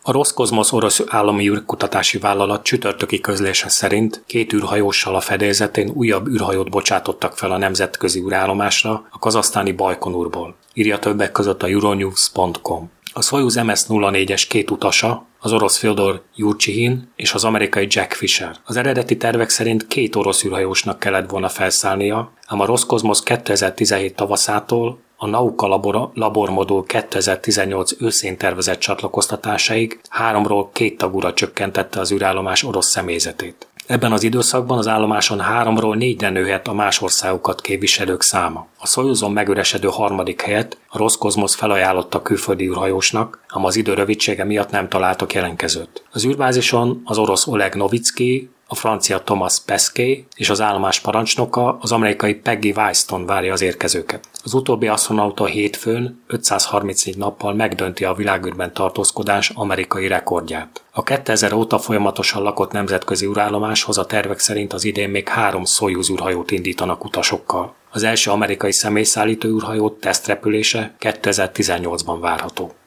A Roszkozmosz orosz állami űrkutatási vállalat csütörtöki közlése szerint 2 űrhajóssal a fedélzetén újabb űrhajót bocsátottak fel a nemzetközi űrállomásra a kazahsztáni Bajkonurból, írja többek között a Euronews.com. A Szojuz MS-04-es 2 utasa, az orosz Fjodor Jurcsihin és az amerikai Jack Fisher. Az eredeti tervek szerint 2 orosz űrhajósnak kellett volna felszállnia, ám a Roszkozmosz 2017 tavaszától a Nauka labormodul 2018 őszén tervezett csatlakoztatásáig 3-ról 2 tagúra csökkentette az űrállomás orosz személyzetét. Ebben az időszakban az állomáson 3-ról 4-re nőhet a más országokat képviselők száma. A Szojuzon megüresedő 3. helyet a Roszkozmosz felajánlotta külföldi űrhajósnak, ám az idő rövidsége miatt nem találtak jelentkezőt. Az űrbázison az orosz Oleg Novicki, a francia Thomas Pesquet és az állomás parancsnoka, az amerikai Peggy Wyston várja az érkezőket. Az utóbbi asztronauta hétfőn 534 nappal megdönti a világűrben tartózkodás amerikai rekordját. A 2000 óta folyamatosan lakott nemzetközi űrállomáshoz a tervek szerint az idén még 3 Szojuz űrhajót indítanak utasokkal. Az első amerikai személyszállító űrhajó tesztrepülése 2018-ban várható.